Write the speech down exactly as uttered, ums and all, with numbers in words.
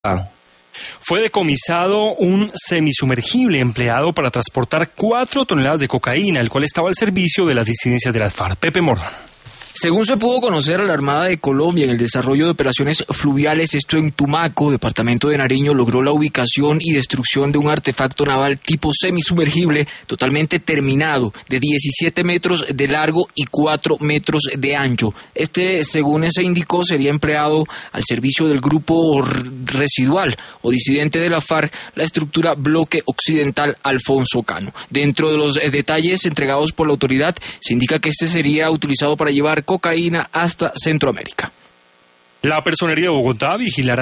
Fue decomisado un semisumergible empleado para transportar cuatro toneladas de cocaína, el cual estaba al servicio de las disidencias de las FARC. Pepe Morgan. Según se pudo conocer, la Armada de Colombia en el desarrollo de operaciones fluviales, esto en Tumaco, departamento de Nariño, logró la ubicación y destrucción de un artefacto naval tipo semisumergible totalmente terminado, de diecisiete metros de largo y cuatro metros de ancho. Este, según se indicó, sería empleado al servicio del grupo residual o disidente de la FARC, la estructura Bloque Occidental Alfonso Cano. Dentro de los detalles entregados por la autoridad, se indica que este sería utilizado para llevar cocaína hasta Centroamérica. La Personería de Bogotá vigilará